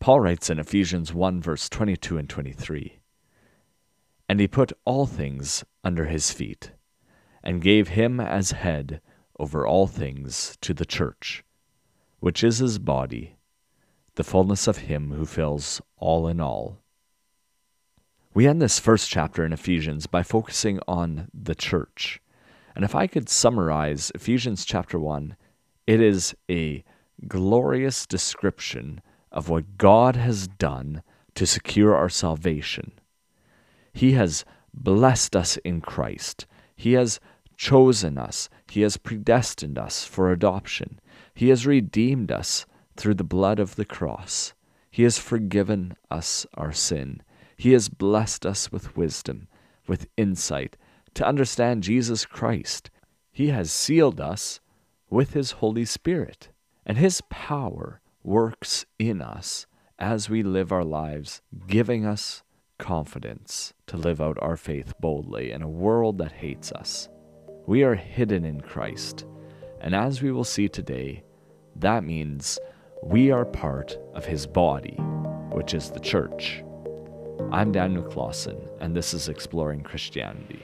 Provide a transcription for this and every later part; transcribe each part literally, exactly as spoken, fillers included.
Paul writes in Ephesians one, verse twenty-two and twenty-three, "And he put all things under his feet, and gave him as head over all things to the church, which is his body, the fullness of him who fills all in all." We end this first chapter in Ephesians by focusing on the church. And if I could summarize Ephesians chapter one, it is a glorious description of what God has done to secure our salvation. He has blessed us in Christ. He has chosen us. He has predestined us for adoption. He has redeemed us through the blood of the cross. He has forgiven us our sin. He has blessed us with wisdom, with insight, to understand Jesus Christ. He has sealed us with His Holy Spirit, and His power works in us as we live our lives, giving us confidence to live out our faith boldly in a world that hates us. We are hidden in Christ, and as we will see today, that means we are part of His body, which is the church. I'm Daniel Clausen, and this is Exploring Christianity.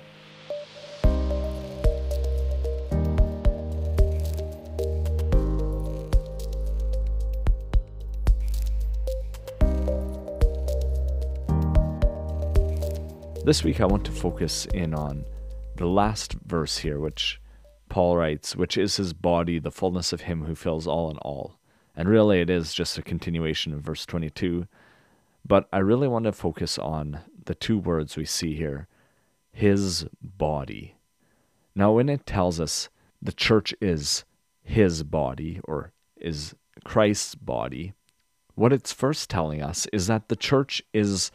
This week I want to focus in on the last verse here, which Paul writes, which is his body, the fullness of him who fills all in all. And really it is just a continuation of verse twenty-two. But I really want to focus on the two words we see here, his body. Now when it tells us the church is his body, or is Christ's body, what it's first telling us is that the church is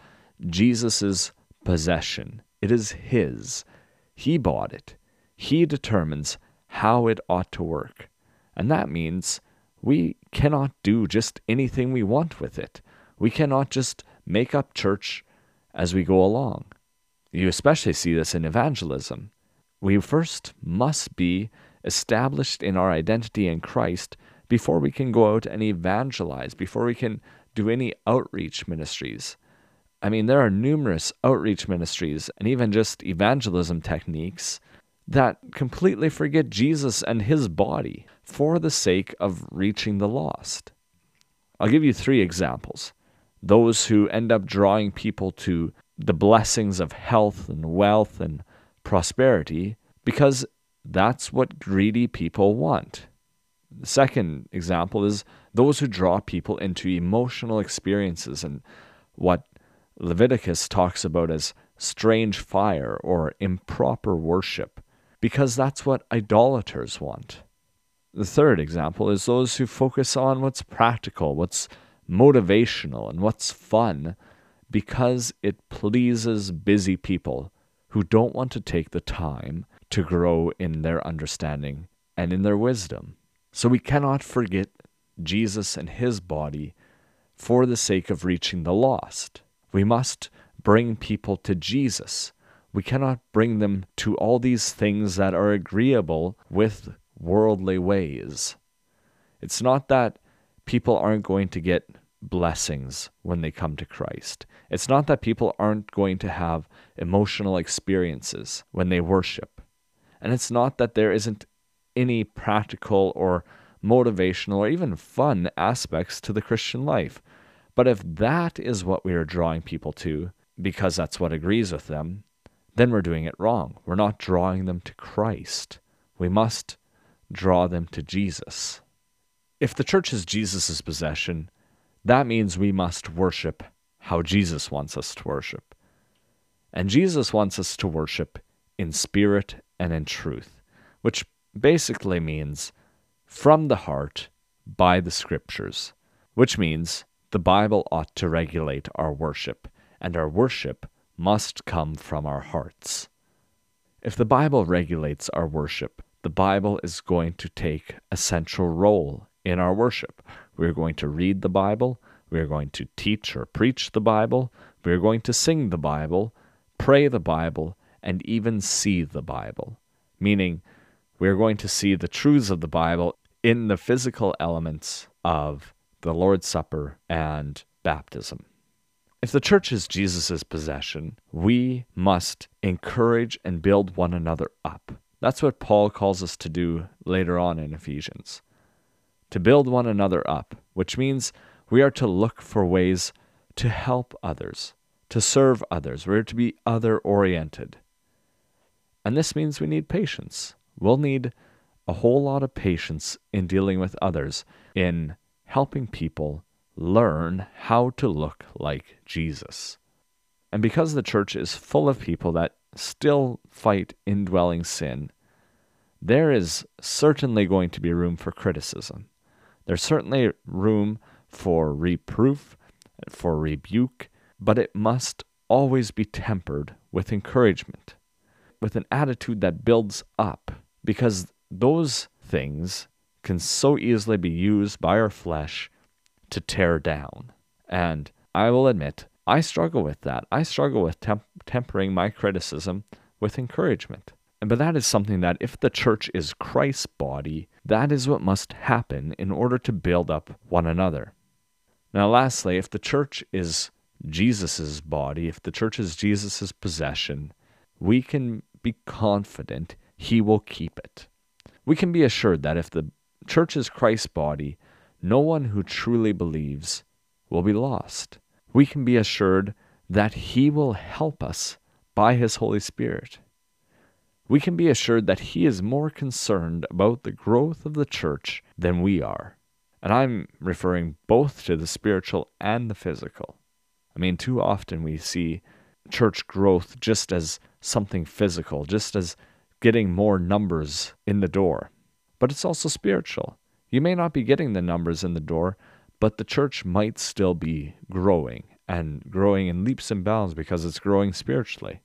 Jesus's possession. It is his. He bought it. He determines how it ought to work. And that means we cannot do just anything we want with it. We cannot just make up church as we go along. You especially see this in evangelism. We first must be established in our identity in Christ before we can go out and evangelize, before we can do any outreach ministries. I mean, there are numerous outreach ministries and even just evangelism techniques that completely forget Jesus and his body for the sake of reaching the lost. I'll give you three examples. Those who end up drawing people to the blessings of health and wealth and prosperity because that's what greedy people want. The second example is those who draw people into emotional experiences and what Leviticus talks about as strange fire or improper worship, because that's what idolaters want. The third example is those who focus on what's practical, what's motivational, and what's fun, because it pleases busy people who don't want to take the time to grow in their understanding and in their wisdom. So we cannot forget Jesus and his body for the sake of reaching the lost. We must bring people to Jesus. We cannot bring them to all these things that are agreeable with worldly ways. It's not that people aren't going to get blessings when they come to Christ. It's not that people aren't going to have emotional experiences when they worship. And it's not that there isn't any practical or motivational or even fun aspects to the Christian life. But if that is what we are drawing people to, because that's what agrees with them, then we're doing it wrong. We're not drawing them to Christ. We must draw them to Jesus. If the church is Jesus' possession, that means we must worship how Jesus wants us to worship. And Jesus wants us to worship in spirit and in truth, which basically means from the heart by the scriptures, which means the Bible ought to regulate our worship, and our worship must come from our hearts. If the Bible regulates our worship, the Bible is going to take a central role in our worship. We're going to read the Bible, we're going to teach or preach the Bible, we're going to sing the Bible, pray the Bible, and even see the Bible. Meaning, we're going to see the truths of the Bible in the physical elements of the Lord's Supper and baptism. If the church is Jesus' possession, we must encourage and build one another up. That's what Paul calls us to do later on in Ephesians. To build one another up, which means we are to look for ways to help others, to serve others. We're to be other-oriented. And this means we need patience. We'll need a whole lot of patience in dealing with others, in helping people learn how to look like Jesus. And because the church is full of people that still fight indwelling sin, there is certainly going to be room for criticism. There's certainly room for reproof, for rebuke, but it must always be tempered with encouragement, with an attitude that builds up, because those things can so easily be used by our flesh to tear down. And I will admit, I struggle with that. I struggle with temp- tempering my criticism with encouragement. But that is something that if the church is Christ's body, that is what must happen in order to build up one another. Now lastly, if the church is Jesus' body, if the church is Jesus' possession, we can be confident he will keep it. We can be assured that if the church is Christ's body, no one who truly believes will be lost. We can be assured that he will help us by his Holy Spirit. We can be assured that he is more concerned about the growth of the church than we are. And I'm referring both to the spiritual and the physical. I mean, too often we see church growth just as something physical, just as getting more numbers in the door. But it's also spiritual. You may not be getting the numbers in the door, but the church might still be growing, and growing in leaps and bounds because it's growing spiritually.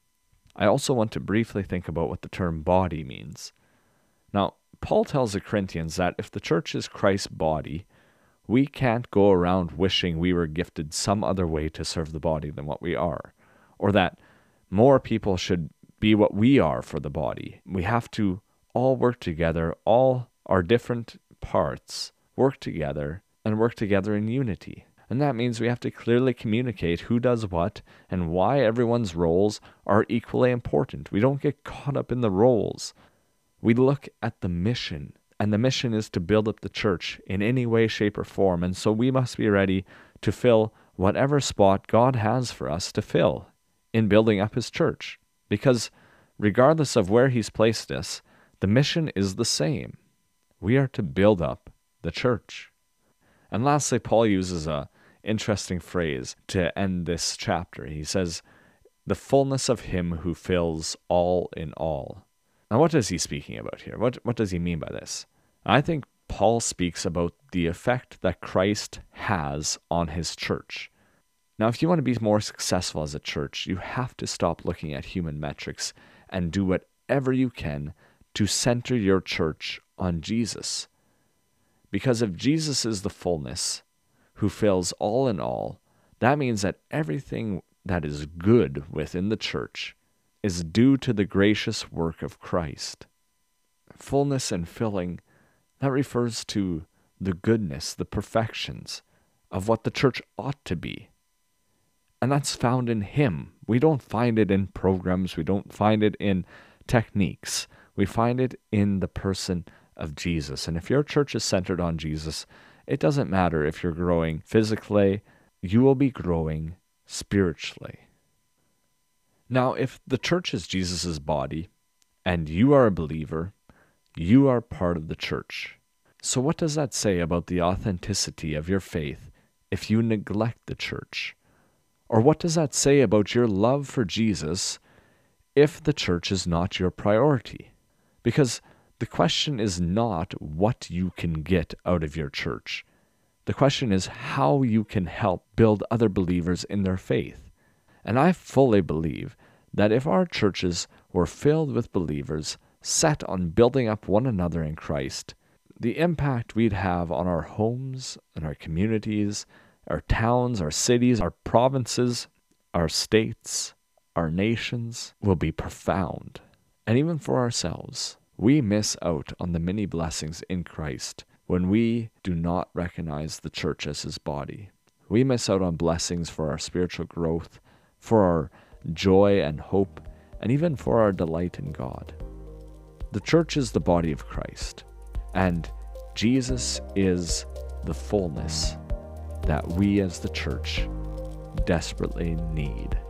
I also want to briefly think about what the term body means. Now, Paul tells the Corinthians that if the church is Christ's body, we can't go around wishing we were gifted some other way to serve the body than what we are, or that more people should be what we are for the body. We have to all work together, all our different parts work together, and work together in unity. And that means we have to clearly communicate who does what and why everyone's roles are equally important. We don't get caught up in the roles. We look at the mission, and the mission is to build up the church in any way, shape, or form. And so we must be ready to fill whatever spot God has for us to fill in building up his church. Because regardless of where he's placed us, the mission is the same. We are to build up the church. And lastly, Paul uses a interesting phrase to end this chapter. He says, the fullness of him who fills all in all. Now, what is he speaking about here? What, what does he mean by this? I think Paul speaks about the effect that Christ has on his church. Now, if you want to be more successful as a church, you have to stop looking at human metrics and do whatever you can to center your church on Jesus. Because if Jesus is the fullness who fills all in all, that means that everything that is good within the church is due to the gracious work of Christ. Fullness and filling, that refers to the goodness, the perfections of what the church ought to be. And that's found in him. We don't find it in programs. We don't find it in techniques. We find it in the person of Jesus. And if your church is centered on Jesus, it doesn't matter if you're growing physically, you will be growing spiritually. Now, if the church is Jesus' body, and you are a believer, you are part of the church. So what does that say about the authenticity of your faith if you neglect the church? Or what does that say about your love for Jesus if the church is not your priority? Because the question is not what you can get out of your church. The question is how you can help build other believers in their faith. And I fully believe that if our churches were filled with believers set on building up one another in Christ, the impact we'd have on our homes and our communities, our towns, our cities, our provinces, our states, our nations will be profound. And even for ourselves, we miss out on the many blessings in Christ when we do not recognize the church as his body. We miss out on blessings for our spiritual growth, for our joy and hope, and even for our delight in God. The church is the body of Christ, and Jesus is the fullness that we as the church desperately need.